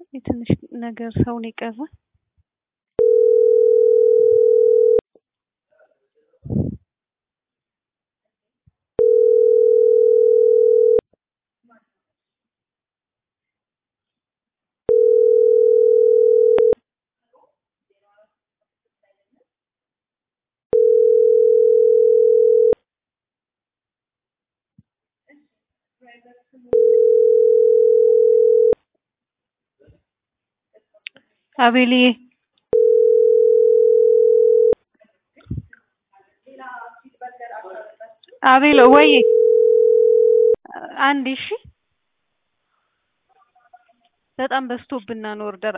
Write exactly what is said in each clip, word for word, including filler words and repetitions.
የትንሽ ነገር ሰውን ይቀር አቤሊ አቤሎ ወይ አንድ እሺ በጣም በስቶብና ነው ኦርደር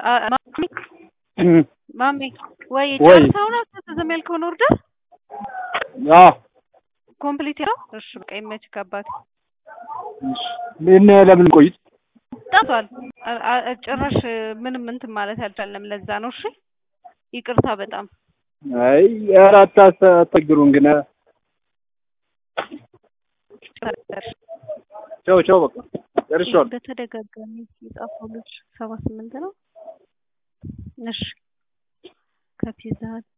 ማሚ ወይ ጨርሰው ነው ተዘም ያልከው ኦርደር አዎ ኮምፕሊት ነው እሺ በቃ ይመች ከባድ ምን ለምን ቆይት ታቷል ጭራሽ ምንም እንትን ማለት አልቻለም ለዛ ነው እሺ ይቅርታ በጣም አይ አራት አትግሩን ግን ቻው ቻው በቃ ደርሷል በተደጋጋሚ ይጣፋሉች ሰባ ስምንት ነው እሺ ከፒዛ